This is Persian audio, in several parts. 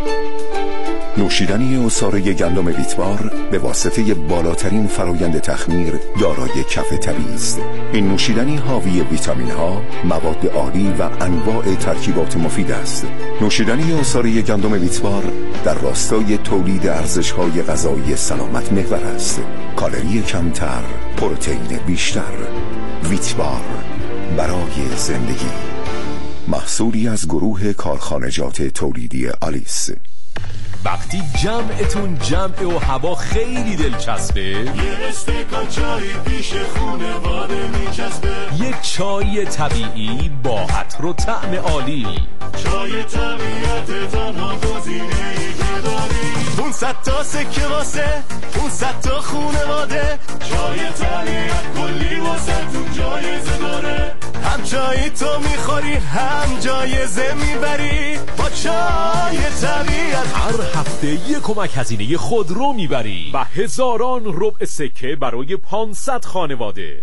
نوشیدنی عصاره گندم ویتوار به واسطه بالاترین فرایند تخمیر دارای کف طبیعی است. این نوشیدنی حاوی ویتامین ها، مواد عالی و انواع ترکیبات مفید است. نوشیدنی عصاره گندم ویتوار در راستای تولید ارزش‌های غذایی سلامت محور است. کالری کمتر، پروتئین بیشتر. ویتوار برای زندگی. محصولی از گروه کارخانجات تولیدی آلیس. وقتی جمعتون جمعه و هوا خیلی دلچسبه، یه استکان چای پیش خونواده میچسبه، یک چای طبیعی با عطر و طعم عالی. چای طبیعت تنها گزینه‌ای که داری، 500 تا سکه واسه 500 تا خونواده. چای طبیعت کلی واسه تون جایزه داره، هم چای تو میخوری هم جایزه میبری. با چای طبیعت هر هفته یک کمک هزینه خودرو میبری و هزاران ربع سکه برای 500 خانواده.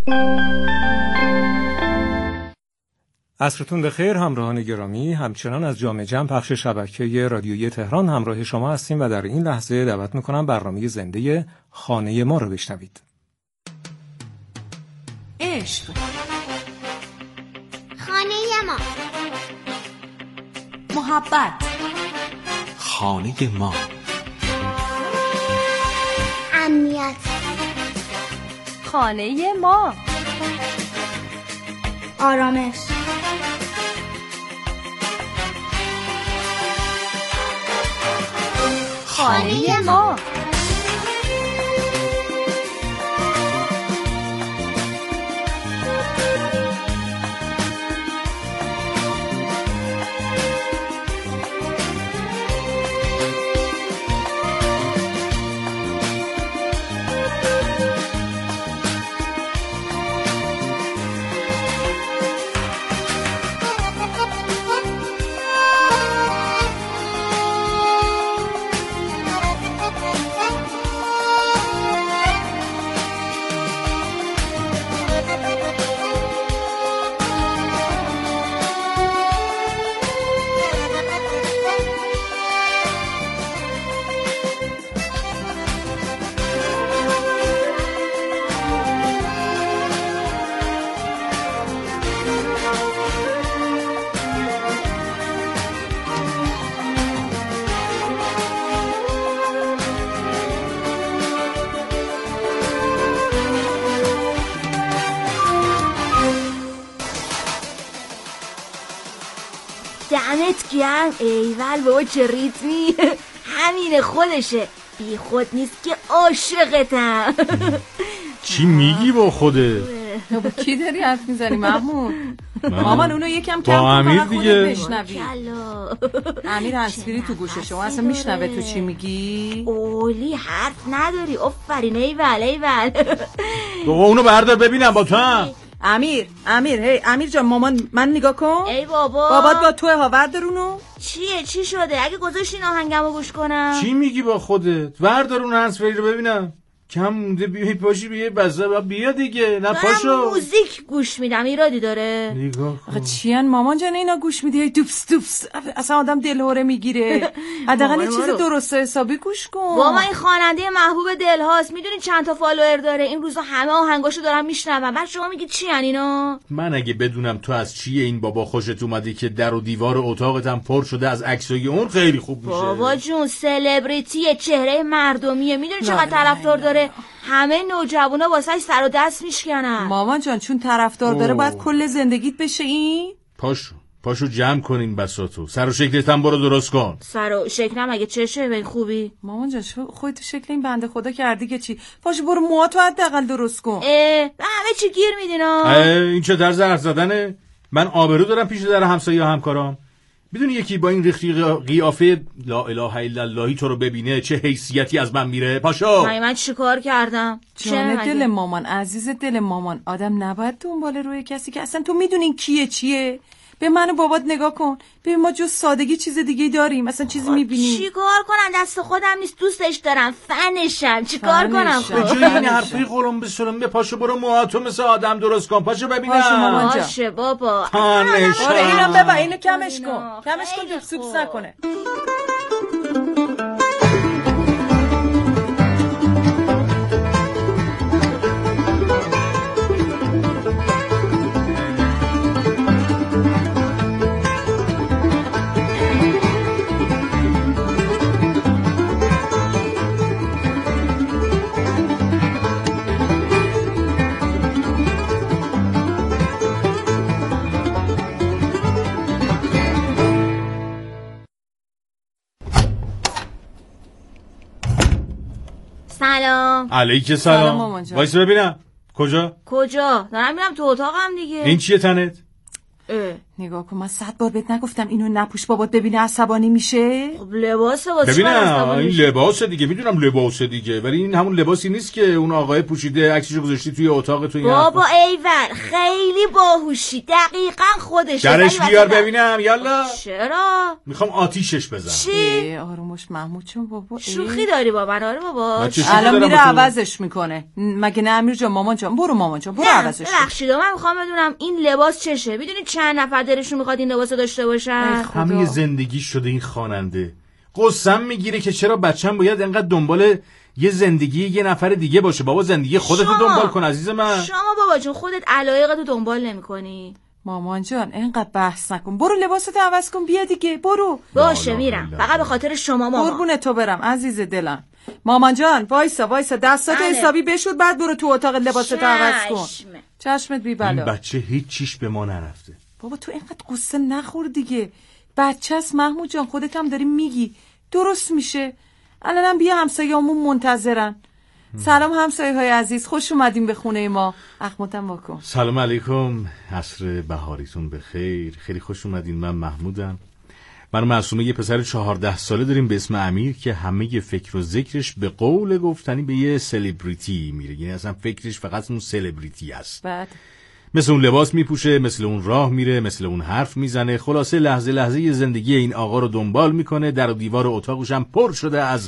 عصرتون بخیر همراهان گرامی. همچنان از جامعه جمع پخش شبکه رادیویی تهران همراه شما هستیم و در این لحظه دعوت میکنم برنامه زنده خانه ما رو بشنوید. عشق، خانه ما، محبت، خانه ما، امنیت، خانه ما، آرامش، خانه ما. دمت گرم. ایول بابا چه ریتمی. همین خودشه، بی خود نیست که عاشقتم. چی میگی با خودت؟ با کی داری حرف میزنی محمود؟ مامان اونو یکم کم با امیر دیگه. امیر هنسفیری تو گوشه شما اصلا میشنوه تو چی میگی؟ اولی حرف نداری. آفرین. ایول بابا اونو بردار ببینم با تو هم. امیر هی امیر جان مامان من نگاه کن. ای بابا بابات با توه ها وردارونو. چی شده؟ اگه گذاشتین آهنگمو گوش کنم. چی میگی با خودت؟ وردار اون هنسفری رو ببینم. کم مونده بیای پاشی بیای بزا بیا دیگه. نه پاشو. موزیک گوش میدم. ایرادی داره؟ نگاه کن. چیان مامان جان اینا گوش میدی دوبس اصلا آدم دلهوره میگیره. حداقل یه چیز درست و حسابی گوش کن. بابا این خواننده محبوب دلهاست. میدونی چند تا فالوور داره؟ این روزا همه آهنگاشو دارن میشنون. بعد شما میگی چی ان اینا؟ من اگه بدونم تو از چیه این بابا خوشت اومدی که در و دیوار اتاقت هم پر شده از عکسای اون خیلی خوب میشه. بابا جون سلبریتیه، چهره مردمیه. میدونی چقدر طرفدار داره؟ همه نوجوانا واسهش سر و دست میشکنن. مامان جان چون طرفدار داره باید کل زندگیت بشه این؟ پاشو جمع کنین بساطو. سر و شکلت هم برو درست کن. سر و شکلم اگه چشه به خوبی؟ مامان جان خودت شکل این بنده خدا کردی که چی؟ پاشو برو موهاتو حداقل درست کن. به همه چی گیر میدینا. این چه طرز حرف زدنه؟ من آبرو دارم پیش در همسایه و همکارام. بدون یکی با این ریختی قیافه لا اله الا اللهی تو رو ببینه چه حیثیتی از من میره؟ پاشو. من چیکار کردم؟ جان دل مامان، عزیز دل مامان، آدم نباید دنبال روی کسی که اصلا تو میدونین کیه چیه. به من و بابات نگاه کن. ببین ما جز سادگی چیز دیگه داریم. اصلا چیزی میبینیم. چیکار کنم؟ دست خودم نیست. دوستش دارم. فنشم. چیکار کنم؟ به جای این حرفی قلم به سرم به پاشو برو موهاتو مثل آدم درست کن. پاشو ببینم. باشه بابا. آره اینو ببین. اینو کمش کن. کمش کن جو سوپس نکنه. سلام. علیک سلام. وایس ببینم. کجا؟ دارم میرم تو اتاقم دیگه. این چیه تنت؟ نگاه کن، من 100 بار بهت نگفتم اینو نپوش بابات ببینه عصبانی میشه؟ خب لباسه واسه ببینم این لباسه دیگه، میدونم لباسه دیگه، ولی این همون لباسی نیست که اون آقای پوشیده عکسشو گذاشتی توی اتاق تو. این بابا ایول خیلی باهوشی، دقیقاً خودشه. درش بیار ببینم یالا. چرا؟ میخوام آتیشش بزنم. چی؟ آرومش محمود چون بابا شوخی داری بابا. آره بابا الان میره عوضش میکنه. مگه نه امیر جان؟ مامان جان برو، مامان جان برو عوضش. ببخشید من میخوام بدونم این لباس چشه. میدونی چند نفر دلشون میخواد این لباسو داشته باشن؟ همه زندگی شده این خواننده. قسم میگیره که چرا بچه‌م باید انقدر دنبال یه زندگی یه نفر دیگه باشه. بابا زندگی خودتو دنبال کن عزیز من. شما بابا جون خودت علایقتو دنبال نمی‌کنی. مامان جان اینقدر بحث نکن، برو لباستو عوض کن بیا دیگه، برو. باشه میرم، فقط به خاطر شما مامان. قربون تو برم عزیز دلم. مامان جان وایسا دستاتو حسابی بشود، بعد برو تو اتاق لباستو عوض کن. چشمت بی بلا. این بچه هیچ چیش به ما نرفته. بابا تو اینقدر قصه نخور دیگه، بچه‌ست محمود جان، خودت هم داری میگی درست میشه. الانم بیا همسایه‌مون منتظرن. سلام همسایه‌های عزیز، خوش اومدین به خونه ما. اخماتم واکن. سلام علیکم، عصر بهاریتون بخیر. خیلی خوش اومدین. من محمودم. من و معصومه یه پسر 14 ساله داریم به اسم امیر که همه فکر و ذکرش به قول گفتنی به یه سلبریتی میره. یعنی اصلا فکرش فقط اون سلبریتی است. بعد مثل اون لباس میپوشه، مثل اون راه میره، مثل اون حرف میزنه. خلاصه لحظه لحظه زندگی این آقا رو دنبال میکنه. در و دیوار اتاقش هم پر شده از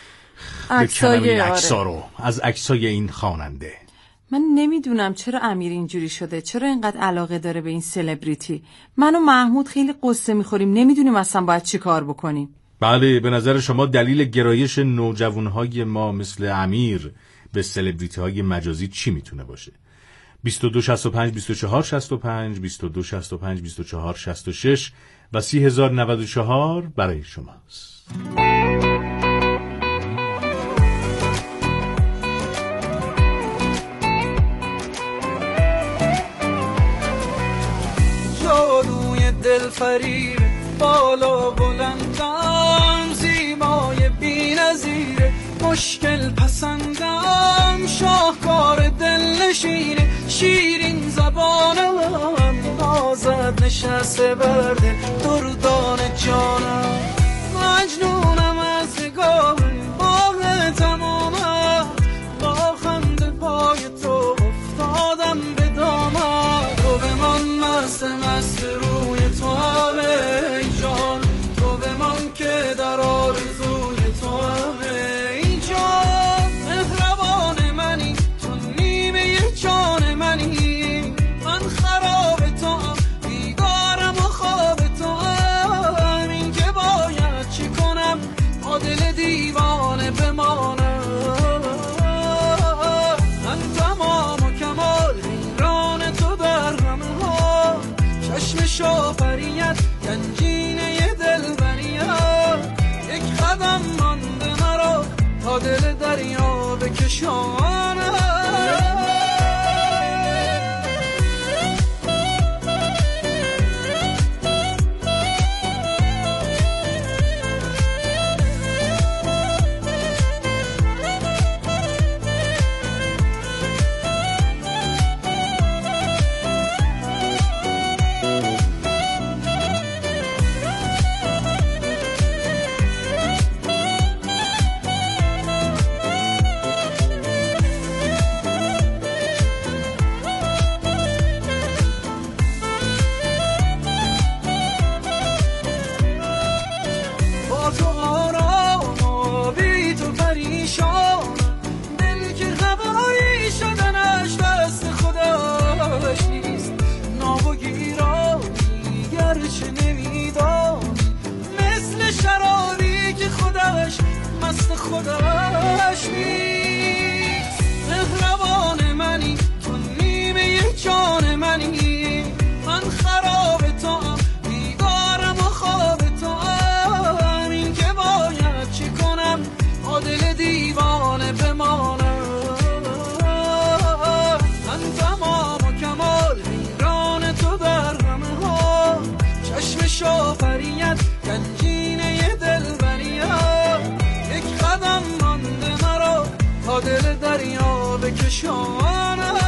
از عکسای این خواننده. من نمیدونم چرا امیر اینجوری شده، چرا اینقدر علاقه داره به این سلبریتی. من و محمود خیلی قصه میخوریم، نمیدونیم اصلا باید چی کار بکنیم. بله، به نظر شما دلیل گرایش نوجوانهای ما مثل امیر به سلبریتی های مجازی چی میتونه باشه؟ 2265 2465 2265 2466 و 30,094 برای شماست. جادوی دلفریب بالا بلندم، زیبای بی‌نظیر مشکل پسندم، شاهکار دلنشین شیرین زبانم، نازد نشسته برده دردان جانم، مجنونم از نگاه باغ تمامم، با خنده پای تو افتادم به دامم، تو بمان مست روی تو همه جان، تو بمان که در آرزوی تو همه جان، مهربان منی تو نیمه جان منی، من خراب تو هم بیدارم و خواب تو هم، این که باید چی کنم با دل دیوانه بمانم، من تمام و کمال حیران تو در همه ها، چشم شافریت گنجینه دلبریت، یک قدم مانده مرا تا دل دریا بکشانم. خودش نیست، مهربان منی تو نیمه جان منی، من خراب تو هم بیدارم و خواب تو هم، این که باید چی کنم با دل دیوانه بمانم، من تمام و کمال حیران تو در همه ها، چشم شافریت گنجینه دلبریت، یک قدم مانده مرا تا دل دریا بکشانم.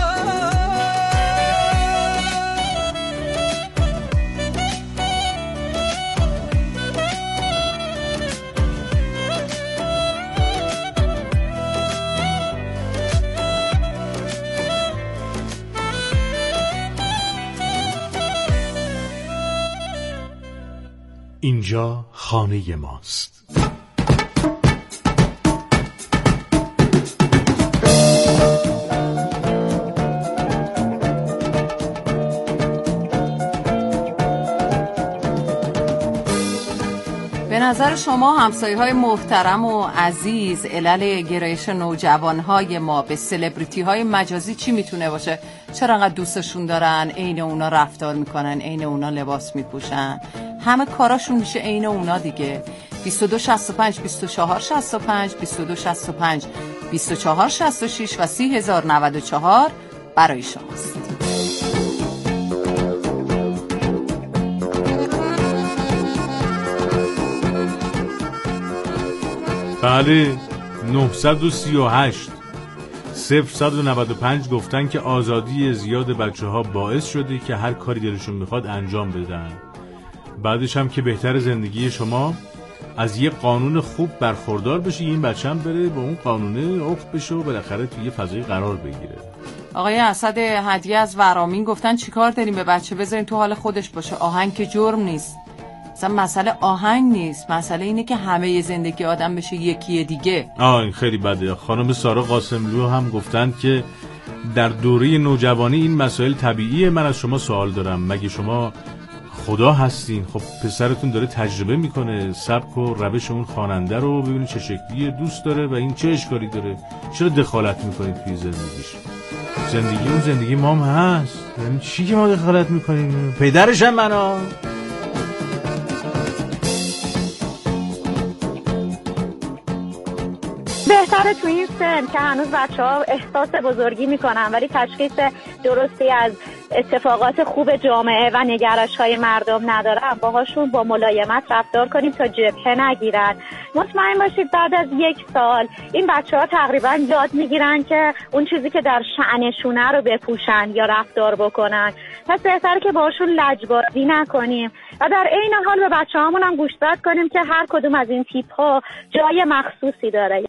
اینجا خانه ماست. به نظر شما همسایه‌های محترم و عزیز علل گرایش نوجوانهای ما به سلبریتی‌های مجازی چی میتونه باشه؟ چرا انقدر دوستشون دارن، عین اونا رفتار میکنن، عین اونا لباس میپوشن، همه کاراشون میشه عین اونا دیگه. 2265 2465 2265 2466 و 30094 برای شماست. بله 938 0195 گفتن که آزادی زیاد بچه ها باعث شده که هر کاری دلشون میخواد انجام بدن. بعدش هم که بهتر زندگی شما از یه قانون خوب برخوردار بشه، این بچه هم بره با اون قانونه عقد بشه و بالاخره توی یه فضای قرار بگیره. آقای اسد هدیه از ورامین گفتن چیکار داریم به بچه بذاریم تو حال خودش باشه، آهنگ که جرم نیست. مثلا مسئله آهنگ نیست، مسئله اینه که همه زندگی آدم بشه یکی دیگه. این خیلی بده. خانم سارا قاسملو هم گفتن که در دوره نوجوانی این مسائل طبیعیه. من از شما سوال دارم، مگه شما خدا هستین؟ خب پسرتون داره تجربه میکنه سبک و روش اون خواننده رو، ببینید چه شکلیه، دوست داره و این چه اشکالی داره. چرا دخالت میکنید توی زندگیش؟ زندگی اون زندگی ما هم هست، یعنی چی که ما دخالت میکنیم؟ پدرش هم منو. بهتره تو این سن که هنوز بچه‌ها احساس بزرگی میکنن ولی تشخیص درستی از اتفاقات خوب جامعه و نگرش‌های مردم ندارن، باهاشون با ملایمت رفتار کنیم تا جبهه نگیرن. مطمئن باشید بعد از 1 سال این بچه‌ها تقریبا یاد میگیرن که اون چیزی که در شأنشونه رو بپوشن یا رفتار بکنن. پس بهتره که باهاشون لجبازی نکنیم و در عین حال به بچه‌هامون هم گوشزد کنیم که هر کدوم از این تیپ‌ها جای مخصوصی داره.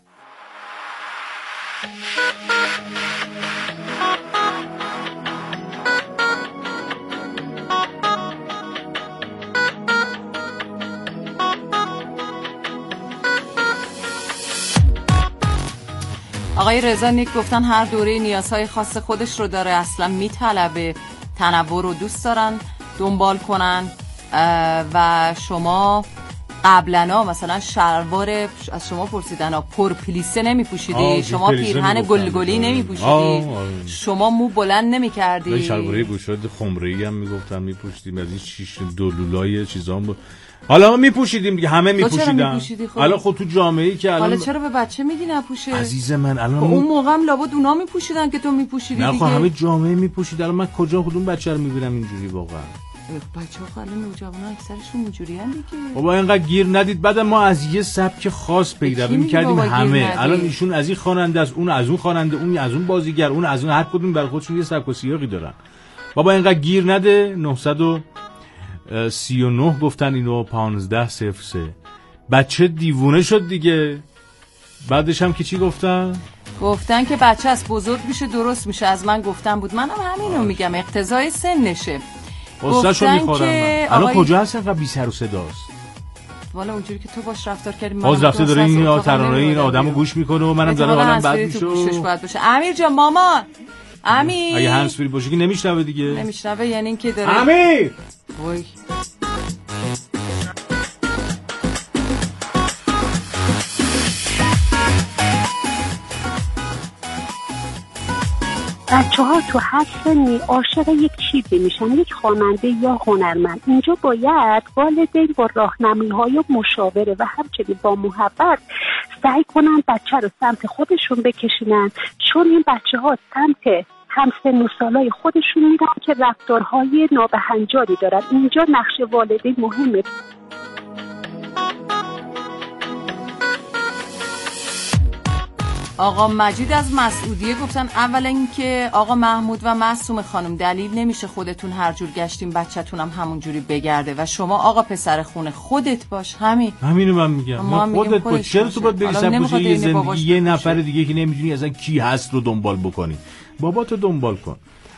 آقای رضا نیک گفتن هر دوره نیازهای خاص خودش رو داره، اصلا میطلبه، تنوع رو دوست دارن دنبال کنن. و شما قبلنا مثلا شلوار از شما پرسیدن پر پلیسه نمیپوشیدی، شما پیرهن گلگلی نمیپوشیدی، شما مو بلند نمیکردی، شلواره گشاد خمره‌ای هم میگفتن میپوشیدیم، از این شیش دولولای چیزام حالا ما میپوشیدیم دیگه، همه میپوشیدن. حالا خود تو جامعه‌ای که الان حالا چرا به بچه میگی نپوشه؟ عزیز من الان اون موقع هم لابد اونا میپوشیدن که تو میپوشیدی دیگه. نه خب همه جامعه میپوشید. الان من کدوم بچه رو میبینم اینجوری واقعا؟ بچه‌ها الان نوجوانا اکثرشون اینجوریان دیگه. بابا اینقدر گیر ندید. بعد ما از یه سبک خاص پیروی می‌کردیم همه. الان ایشون از این خواننده است، اون از اون خواننده، اون از اون بازیگر، اون از اون، هر کدوم برای خودشون یه سبک و سیاقی دارن. بابا اینقدر گیر نده. 939 گفتن اینو 1503 بچه دیوونه شد دیگه. بعدش هم که چی گفتن که بچه از بزرگ میشه درست میشه. از من گفتن بود، منم همینو میگم، اقتضای سنشه. گفتن که الان کجا هست اینقدر بی سر و صداست؟ والا اونجوری که تو باش رفتار کردی باز رفته داره این ترانه این آدمو گوش میکنه و منم داره حالم بد میشه. امیر جان مامان، امیر اگه هنسفری باشه که نمیشنوه دیگه. نمیشنوه یعنی این که داره امیر وای بچه‌ها تو هر سنی عاشق یک چیزی میشن، یک خواننده یا هنرمند. اینجا باید والدین با راهنمایی‌های و مشاوره و همچنین با محبت سعی کنن بچه رو سمت خودشون بکشونن، چون این بچه‌ها سمت همسن و سالای خودشون میرن که رفتارهای نابهنجاری دارن. اینجا نقش والدین مهمه. آقا مجید از مسعودیه گفتن اولا اینکه آقا محمود و معصومه خانم دلیل نمیشه خودتون هر جور گشتیم بچه‌تونم همون جوری بگرده و شما آقا پسر خونه خودت باش. همینو من میگم. ما خودت باش. چرا تو باید بری سمت یه زندگی یه نفر دیگه که نمیدونی اصلا کی هست رو دنبال بکنی؟ باباتو دنبال کن.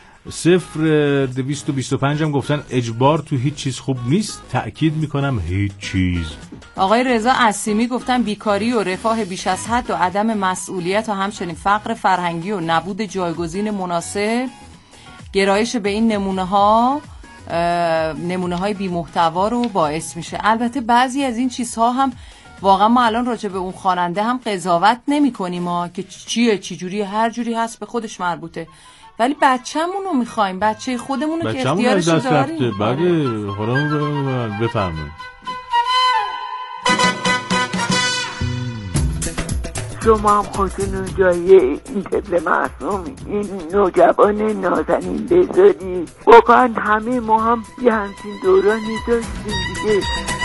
0225 هم گفتن اجبار تو هیچ چیز خوب نیست. تأکید میکنم هیچ چیز. آقای رضا عصیمی گفتن بیکاری و رفاه بیش از حد و عدم مسئولیت و همچنین فقر فرهنگی و نبود جایگزین مناسب گرایش به این نمونه های بی محتوا رو باعث میشه. البته بعضی از این چیزها هم واقعا ما الان راجع به اون خواننده هم قضاوت نمی‌کنیم که چیه چی جوری هر جوری هست به خودش مربوطه، ولی بچه‌مون رو می‌خوایم، بچه خودمون رو که اختیارش داریم. بله خودمون بفرمایید. شما هم خودتون جای این طفل معصومی، این نوجوان نازنین بذاری. واقعا همه ما هم یه همچین دورانی داشتیم دیگه.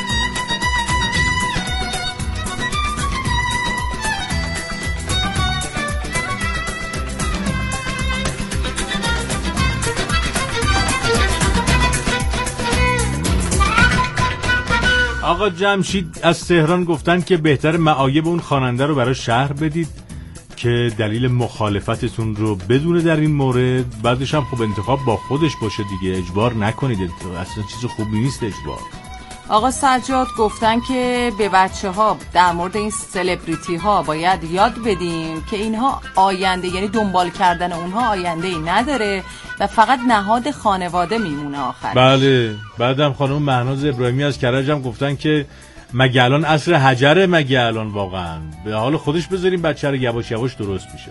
آقا جمشید از تهران گفتن که بهتر معایب اون خواننده رو برای شهر بدید که دلیل مخالفتتون رو بدونه در این مورد. بعدش هم خب انتخاب با خودش باشه دیگه، اجبار نکنید. اصلا چیز خوبی نیست اجبار. آقا سجاد گفتن که به بچه‌ها در مورد این سلبریتی ها باید یاد بدیم که اینها آینده، یعنی دنبال کردن اونها آینده ای نداره و فقط نهاد خانواده میمونه آخرش. بله. بعدم خانم مهناز ابراهیمی از کرج هم گفتن که مگه الان عصر حجره؟ مگه الان واقعا به حال خودش بذاریم بچه رو یواش یواش درست میشه.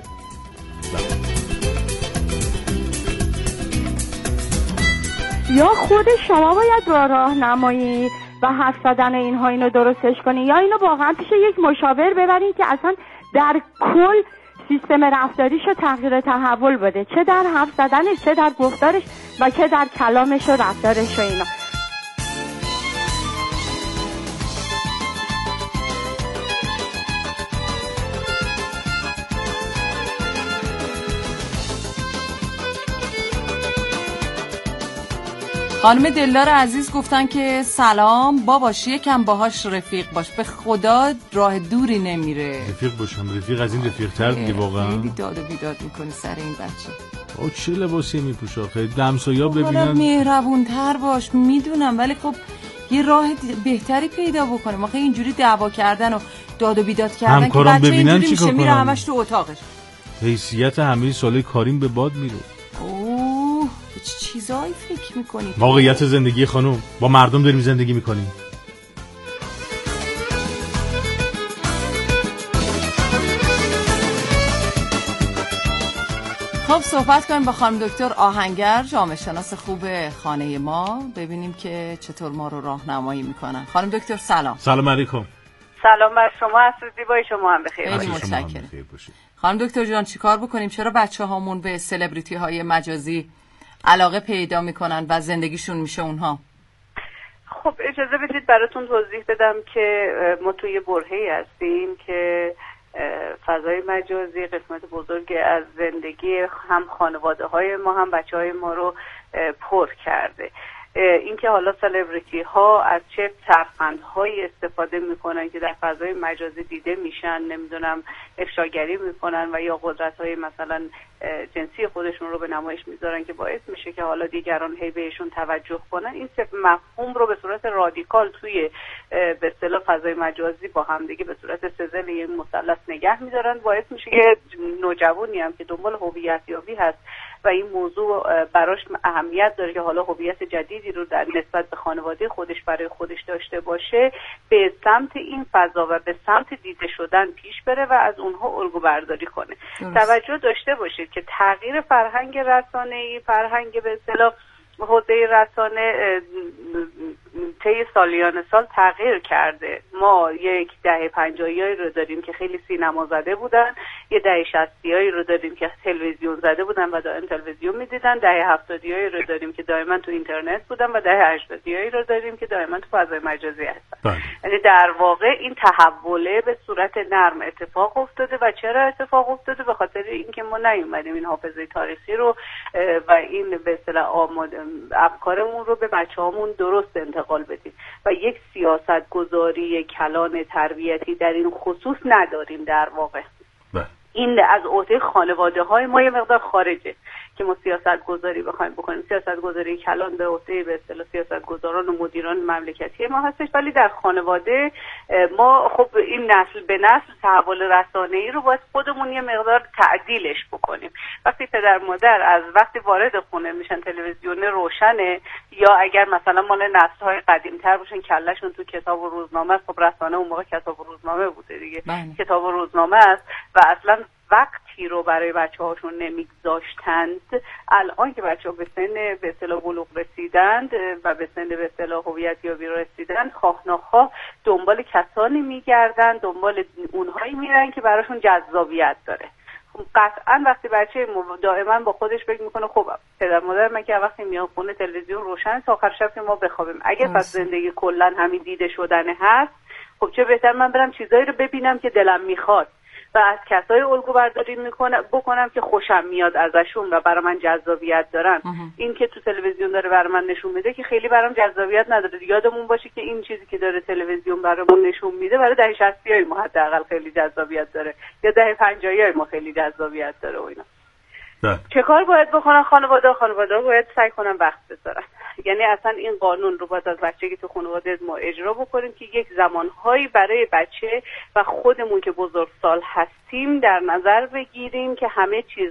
یا خود شما باید با راهنمایی و حرف زدن اینها اینو درستش کنین، یا اینو واقعا پیش یک مشاور ببرین که اصلا در کل سیستم رفتاریشو تغییر تحول بده، چه در حرف زدنش، چه در گفتارش و چه در کلامش و رفتارش و اینا. خانم دلدار عزیز گفتن که سلام باباش، یکم باهاش رفیق باش، به خدا راه دوری نمیره. رفیق باشم، رفیق از این رفیق تر دیگه واقعا. خیلی داد و بیداد میکنی سر این بچه. او چه لباسی میپوشه خیلی دمسایا ببینن. حالا مهربون تر باش، میدونم، ولی خب یه راه بهتری پیدا بکنه. ما خیلی اینجوری دعوا کردن و داد و بیداد کردن که بچه اینجوری میشه میره همش تو اتاقش. حیثیت همه سالای کاریم به باد میره. اوه چه چیزایی فکر میکنی؟ واقعیت زندگی خانم، با مردم داریم زندگی میکنیم. خب صحبت کنیم با خانم دکتر آهنگر، جامعه شناس خوب خانه ما، ببینیم که چطور ما رو راهنمایی میکنن. خانم دکتر سلام. سلام علیکم. سلام بر شما، عصر زیبای شما هم بخیر باشید. متشکرم. خانم دکتر جان چیکار بکنیم؟ چرا بچه‌هامون به سلبریتی های مجازی علاقه پیدا میکنن و زندگیشون میشه اونها؟ خب اجازه بدید براتون توضیح بدم که ما توی برهه‌ای هستیم که فضای مجازی قسمت بزرگی از زندگی هم خانواده های ما هم بچه های ما رو پر کرده. اینکه حالا سلبریتی ها از چه ترفندهایی استفاده میکنن که در فضای مجازی دیده میشن، نمیدونم افشاگری میکنن و یا قدرت های مثلا جنسی خودشون رو به نمایش میذارن که باعث میشه که حالا دیگران هی بهشون توجه کنن. این مفهوم رو به صورت رادیکال توی به اصطلاح فضای مجازی با هم دیگه به صورت سزل این مثلث نگه میدارن، باعث میشه که نوجوانی هم که دنبال هویت یابی هست و این موضوع براش اهمیت داره که حالا هویت جدیدی رو در نسبت به خانواده خودش برای خودش داشته باشه، به سمت این فضا و به سمت دیده شدن پیش بره و از اونها الگو برداری کنه. توجه داشته باشید که تغییر فرهنگ رسانه‌ای، فرهنگ به اصطلاح حوزه رسانه طی سالیان سال تغییر کرده. ما یک دهه 50 رو داریم که خیلی سینما زده بودن، یه دهه 60 رو داریم که تلویزیون زده بودن و دائم تلویزیون میدیدن، دهه 70 رو داریم که دائما تو اینترنت بودن و دهه 80 رو داریم که دائما تو فضای مجازی هستن. یعنی در واقع این تحوله به صورت نرم اتفاق افتاده. و چرا اتفاق افتاده؟ به خاطر اینکه ما نیومدیم این حافظه تاریخی رو و این به اصطلاح افکارمون رو به بچه‌هامون درست انتقال بدیم و یک سیاست گذاری کلان تربیتی در این خصوص نداریم. در واقع این از عهده خانواده‌های ما یه مقدار خارجه که ما سیاست گذاری بخوایم بکنیم. سیاست گذاری کلان به عهده به اصطلاح سیاست گذاران و مدیران مملکتی ما هستش، ولی در خانواده ما خب این نسل به نسل تحول رسانه‌ای رو باید خودمون یه مقدار تعدیلش بکنیم. وقتی پدر مادر از وقتی وارد خونه میشن تلویزیون روشنه، یا اگر مثلا مال نسل‌های قدیم‌تر باشن کلهشون تو کتاب و روزنامه است، خب رسانه اون موقع کتاب و روزنامه بوده دیگه. کتاب و روزنامه است و اصلا وقتی رو برای بچه‌هاشون نمیگذاشتند. الان که بچه‌ها به سن به اصطلاح بلوغ رسیدند و به سن به اصطلاح هویتیابی رسیدند، خواه ناخواه دنبال کسانی میگردن، دنبال اونهایی میرن که براشون جذابیت داره. قطعا وقتی بچه دائما با خودش فکر میکنه خب پدر مادر من که وقتی میان خونه تلویزیون روشن تا آخر شب که ما بخوابیم، اگه پس زندگی کلا همین دیده شدنه هست، خب چه بهتر من برم چیزایی رو ببینم که دلم میخواد و از کسایی الگو برداری بکنم که خوشم میاد ازشون و برای من جذابیت دارن. این که تو تلویزیون داره برای من نشون میده که خیلی برام جذابیت نداره. یادمون باشه که این چیزی که داره تلویزیون برامون نشون میده برای دهه 60 ما حداقل خیلی جذابیت داره، یا دهه 50 ما خیلی جذابیت داره و اینا. چه کار باید بکنن خانواده باید سعی کنن وقت بذارن. یعنی اصلا این قانون رو باید از بچگی تو خانواده ما اجرا بکنیم که یک زمانهایی برای بچه و خودمون که بزرگسال هستیم در نظر بگیریم که همه چیز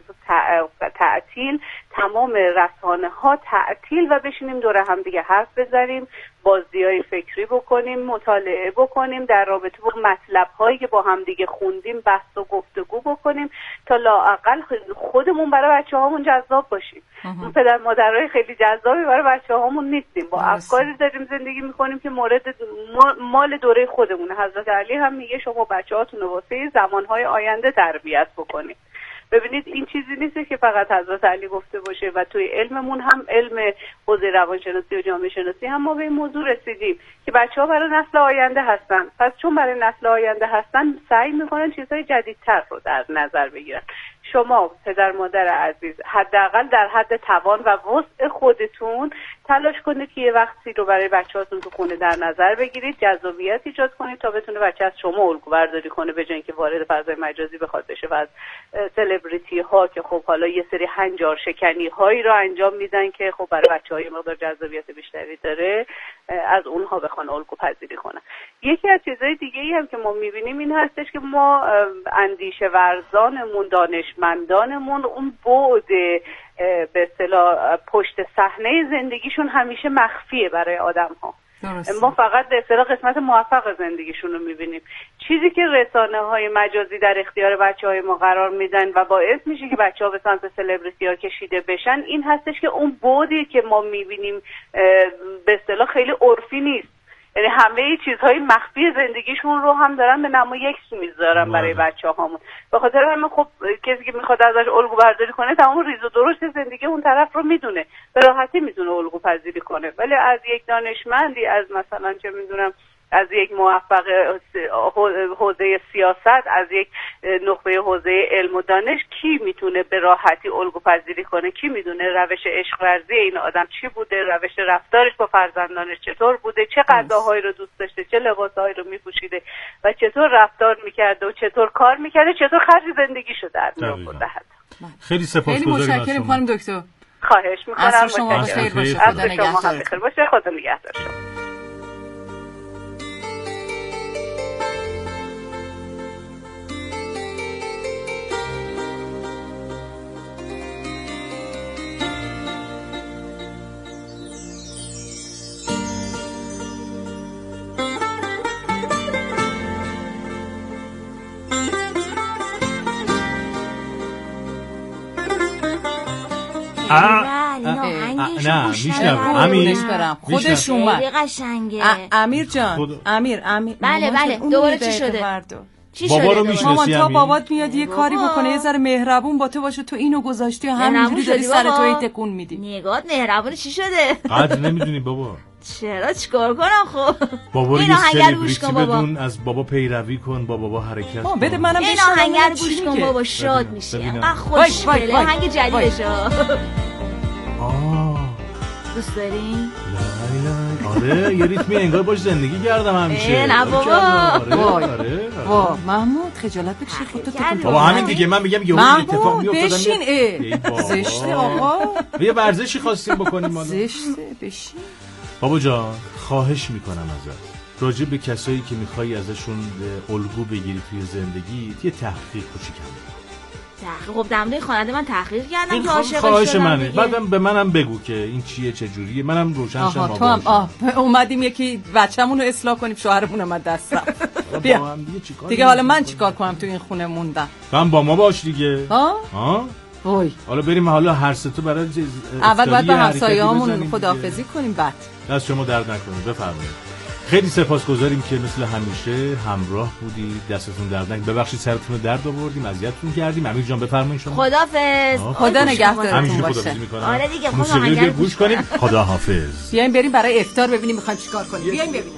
تعطیل، تمام رسانه ها تعطیل و بشینیم دور هم دیگه حرف بزنیم، بازی‌های فکری بکنیم، مطالعه بکنیم، در رابطه با مطلب‌هایی که با هم دیگه خوندیم بحث و گفتگو بکنیم تا لااقل خودمون برای بچه‌هامون جذاب باشیم. پدر مادرای خیلی جذابی برای بچه‌هامون نیستیم، با افکاری داریم زندگی می‌کنیم که مال دوره خودمونه. حضرت علی هم میگه شما بچه‌هاتون رو واسه زمان‌های آینده تربیت بکنید. ببینید این چیزی نیست که فقط حضرت علی گفته باشه و توی علممون هم، علم حوزه روانشناسی و جامعه شناسی هم ما به این موضوع رسیدیم که بچه‌ها برای نسل آینده هستن. پس چون برای نسل آینده هستن سعی میکنن چیزهای جدیدتر رو در نظر بگیرن. شما پدر مادر عزیز حداقل در حد توان و وسع خودتون تلاش کنید که یه وقتی رو برای بچه‌هاتون تو خونه در نظر بگیرید، جذابیت ایجاد کنید تا بتونه بچه از شما الگو برداری کنه، به جای اینکه وارد فضای مجازی بخواد بشه و از سلبریتی ها که خب حالا یه سری هنجار شکنی هایی رو انجام میدن که خب برای بچه‌های مقدار جذابیت بیشتری داره، از اونها بخوان الگو پذیری کنن. یکی از چیزهای دیگه‌ای هم که ما می‌بینیم این هستش که ما اندیشه ورزانمون، دانشمندانمون اون بعد به اصطلاح پشت صحنه زندگیشون همیشه مخفیه برای آدم‌ها. ما فقط به اصطلاح قسمت موفق زندگیشون رو می‌بینیم. چیزی که رسانه‌های مجازی در اختیار بچه‌های ما قرار میدن و باعث میشه که بچه‌ها به سمت سلبریتی‌ها کشیده بشن این هستش که اون بعدی که ما می‌بینیم به اصطلاح خیلی عرفی نیست. یعنی همه چیزهای مخفی زندگیشون رو هم دارن به نمایش میذارن برای بچه‌هامون. به خاطر همین خب کسی که میخواد ازش الگو برداری کنه تمام ریز و درشت زندگی اون طرف رو میدونه، به راحتی میتونه الگو پذیری کنه. ولی از یک دانشمندی، از مثلا چه میدونم از یک موفق حوزه سیاست، از یک نخبه حوزه علم و دانش کی میتونه به راحتی الگو پذیری کنه؟ کی میدونه روش عشق ورزی این آدم چی بوده، روش رفتارش با فرزندانش چطور بوده، چه غذاهایی رو دوست داشته، چه لباسهایی رو میپوشیده و چطور رفتار میکرده و چطور کار میکرده، چطور خرج زندگیشو در میآورده. خیلی سپاسگزاریم. خیلی متشکرم خانم دکتر. خواهش میکنم. عصر شما بخیر باشه. خدا نگهدار. باشه. خدا نگهدار شما. نه میشنم. امیر خودش اومد. قشنگه. امیر جان. امیر. بله دوباره چی شده؟ بابا رو میشناسی؟ مامان تا بابات میاد یه کاری بکنه یه ذره مهربون با تو باشه، تو اینو گذاشتی همینجوری داری سر تو تکون میدی. نگات مهربون چی شده؟ قدر نمیدونی بابا. چرا چیکار کنم خب؟ بابا رو یه سلبریتی بدون، از بابا پیروی کن، با بابا حرکت کن. بده منم این آهنگر گوش کن بابا، شاد میشی. انقدر خوشگله آهنگ جدیدشه. دوست دارین؟ آره یه ریتمی انگار باش زندگی کردم همیشه. نه بابا. وا محمود خجالت بکشی خودت. بابا همین دیگه من میگم یه اتفاق میافتاد. بشین. زشته آقا. یه ورزشی خواستیم بکنیم ما. زشته بشین. بابا جان خواهش میکنم ازت راجع به کسایی که میخوای ازشون الگو بگیری توی زندگی یه تحقیق کوچیکم بکن. خب دمده خواننده من تحقیق کردم که عاشقش شدم. خواهش منه. بعدم به منم بگو که این چیه چه جوریه، منم روشن شم. تو هم اومدیم یکی بچه‌مون رو اصلاح کنیم، شوهرمون اومد دستم. بیا دیگه حالا من چیکار کنم تو این خونه موندم؟ من با ما باش دیگه. وای حالا بریم حالا هر سه تا برای اول باید به همسایه‌هامون خداحافظی کنیم. بعد دست شما درد نکنه. بفرمایید. خیلی سپاسگزاریم که مثل همیشه همراه بودید. دستتون درد نکنه. ببخشید سرتون رو درد آوردیم، اذیتتون کردیم. امیر جان بفرمایید شما. خداحافظ. خدا نگهدارتون باشه. آره دیگه خدا موسیقی گوش کنیم. خداحافظ. بیایم بریم برای افطار ببینیم می‌خوایم چیکار کنیم. بیایم ببینیم.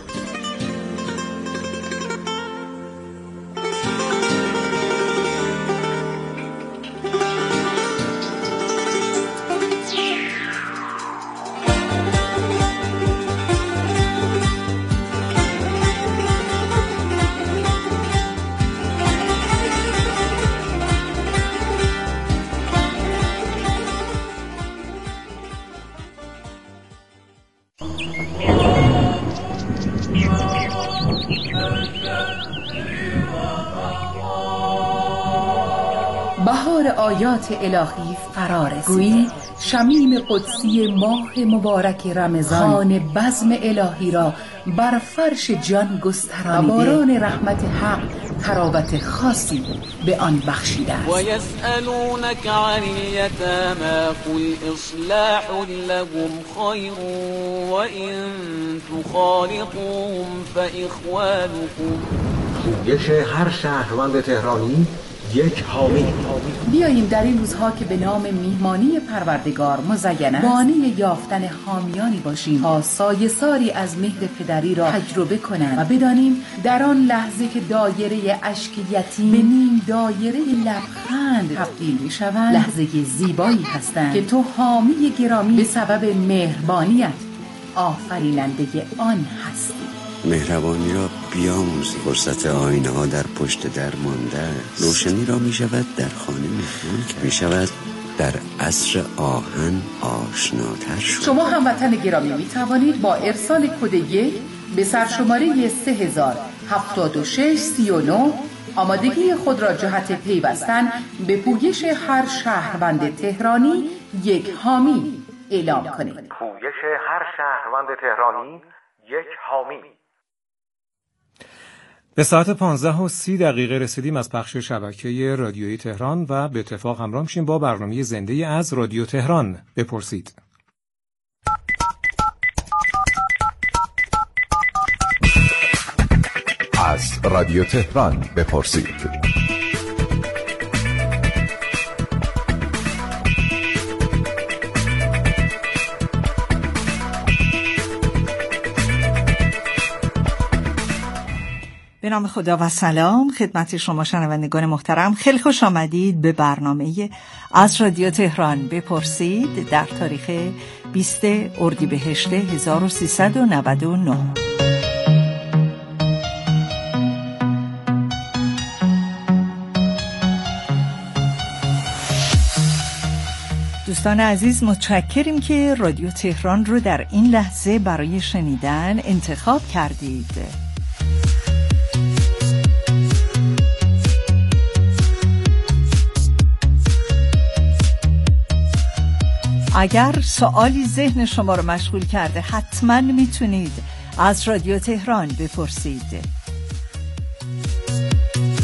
بهار آیات الهی فرا رسید. گویی شمیم قدسی ماه مبارک رمضان خوان بزم الهی را بر فرش جان گسترانیده و باران رحمت حق تراوت خاصی به آن بخشیده است. و یسألونک عن الیتامی قل اصلاح لهم خیر و این تخالطوهم فاخوانکم. پویش هر شهروند تهرانی یک حامی. بیاییم در این روزها که به نام میهمانی پروردگار مزین است بانی یافتن حامیانی باشیم تا سایه‌ساری از مهر پدری را تجربه کنند و بدانیم در آن لحظه که دایره اشک یتیم به نیم دایره لبخند تبدیل می‌شوند لحظه زیبایی هستند که تو حامی گرامی به سبب مهربانیت آفریننده آن هستی. مهربانی را بیاموزید. فرصت آینه ها در پشت در مانده است. روشنی را می شود در خانه مهمان کرد. می شود در عصر آهن آشناتر شد. شما هموطن گرامی می توانید با ارسال کد 1 به سرشماره 307639 آمادگی خود را جهت پیوستن به پویش هر شهروند تهرانی یک حامی اعلام کنید. پویش هر شهروند تهرانی یک حامی. به ساعت 15:30 رسیدیم از پخش شبکه رادیویی تهران و به اتفاق همراه میشیم با برنامه زنده از رادیو تهران. بپرسید. از رادیو تهران بپرسید. به نام خدا و سلام خدمت شما شنوندگان محترم. خیلی خوش آمدید به برنامه از رادیو تهران بپرسید در تاریخ 20 اردیبهشت 1399. دوستان عزیز متشکریم که رادیو تهران رو در این لحظه برای شنیدن انتخاب کردید. اگر سوالی ذهن شما رو مشغول کرده حتما میتونید از رادیو تهران بپرسید.